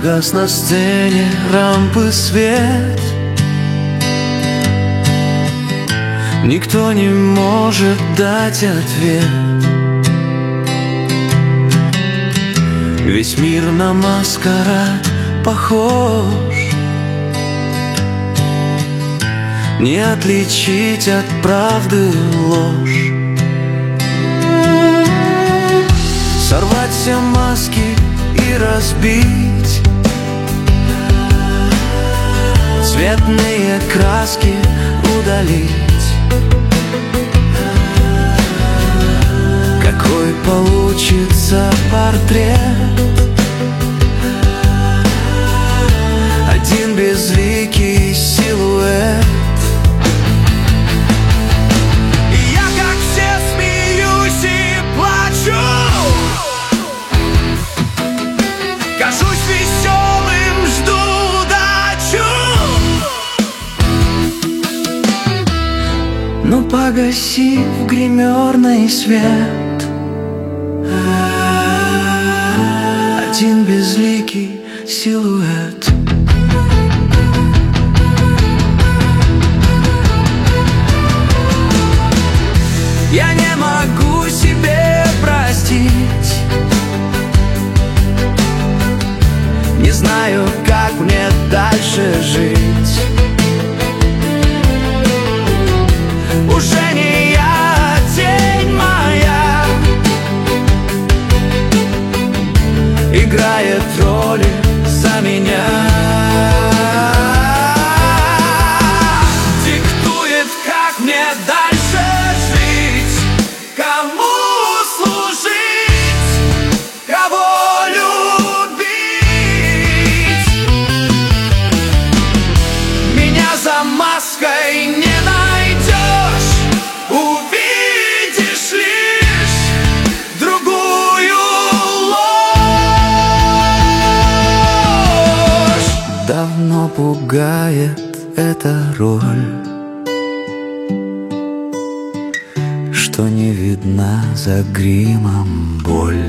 Погас на сцене рампы свет. Никто не может дать ответ. Весь мир на маскарад похож. Не отличить от правды ложь. Сорвать все маски и разбить цветные краски, удалить. Какой получится портрет? Один безликий силуэт. Кажусь веселым, жду дачу. Но погаси в гримерный свет. Один безликий силуэт. Я не могу себе простить. Не знаю, как мне дальше жить. Уже не я, тень моя играет роли за меня. Диктует, как мне дальше жить. Кому служить, кого за маской не найдешь. Увидишь лишь другую ложь. Давно пугает эта роль, что не видна за гримом боль.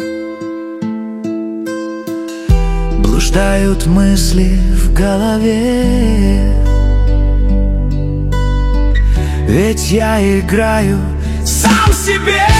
Блуждают мысли в голове, ведь я играю сам себе.